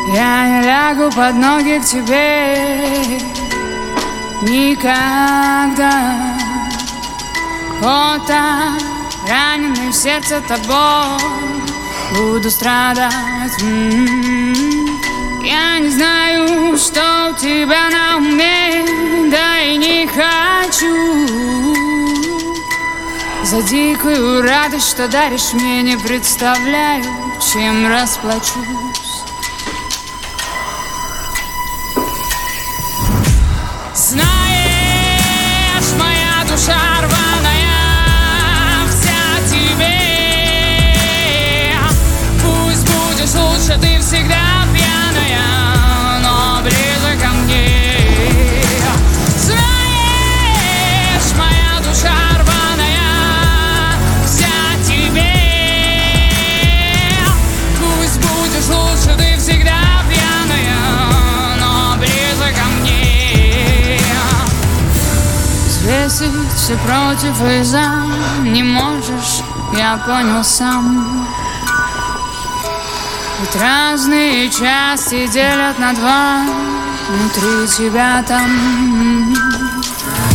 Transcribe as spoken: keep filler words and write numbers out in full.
Я не лягу под ноги к тебе никогда. Вот так, раненый в сердце тобой, буду страдать. М-м-м. Я не знаю, что у тебя на уме, да и не хочу. За дикую радость, что даришь мне, не представляю, чем расплачусь. Знаешь, моя душа рваная, вся тебе. Пусть будешь лучше, ты всегда пьяная, но ближе ко мне. Знаешь, моя душа рваная, вся тебе. Пусть будешь лучше, ты всегда пьяная, но ближе ко мне. Взвесить все против и за не можешь, я понял сам. Ведь разные части делят на два внутри тебя там.